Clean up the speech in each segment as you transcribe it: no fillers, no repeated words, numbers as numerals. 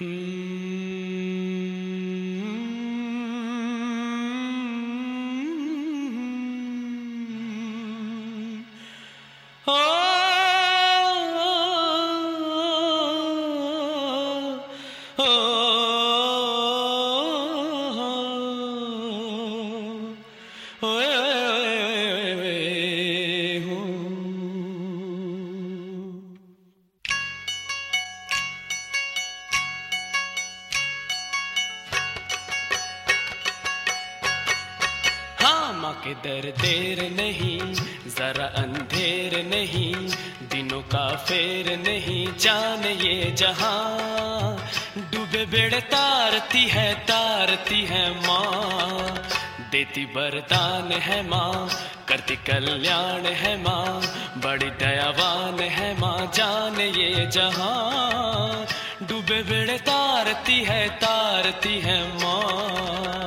माँ के दर देर नहीं, जरा अंधेर नहीं, दिनों का फेर नहीं, जान ये जहां डूबे बेड़े तारती है माँ, देती वरदान है माँ, करती कल्याण है माँ, बड़ी दयावान है माँ, जान ये जहां डूबे बेड़े तारती है माँ।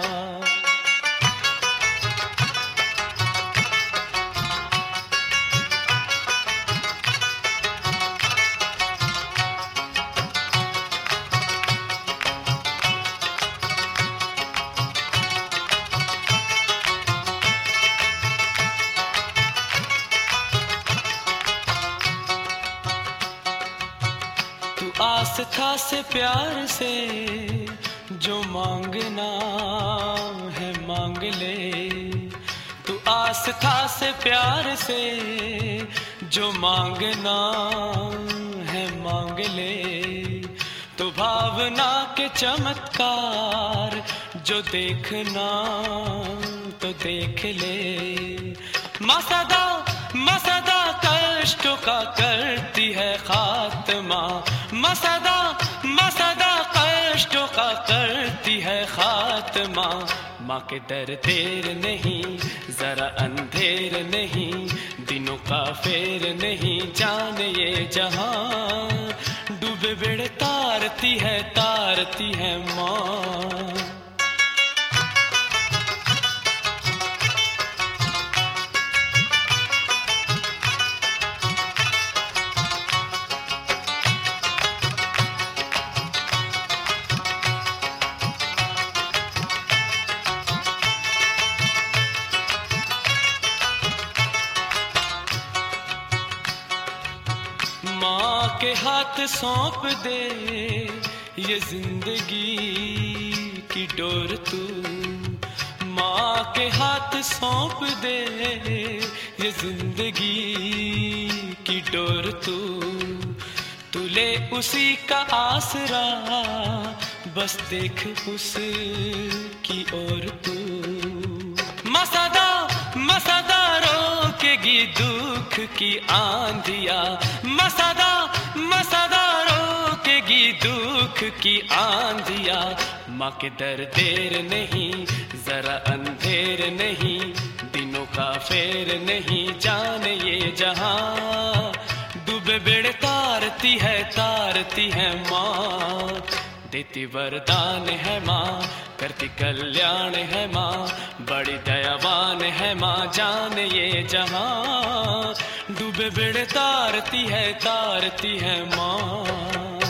आस्था से प्यार से जो मांगना है मांग ले, तू आस्था से प्यार से जो मांगना है मांग ले, तो भावना के चमत्कार जो देखना तो देख ले। माँ सदा कष्टों का करती है खात्मा, माँ सदा कष्टों का करती है खात्मा। माँ के दर देर नहीं, जरा अंधेर नहीं, दिनों का फेर नहीं, जान ये जहां डूबे बेड़े तारती है माँ। माँ के हाथ सौंप दे ये जिंदगी की डोर तू, माँ के हाथ सौंप दे ये जिंदगी की डोर तू ले उसी का आसरा, बस देख उस की ओर तू। माँ सदा रोकेगी दुख की आंधिया, माँ सदा रोकेगी दुख की आंधिया। माँ के दर देर नहीं, जरा अंधेर नहीं, दिनों का फेर नहीं, जान ये जहां डूबे बेड़े तारती है माँ, देती वरदान है माँ, करती कल्याण है माँ, बड़ी दयावान है माँ, जान ये जहां डूबे बेड़े तारती है माँ।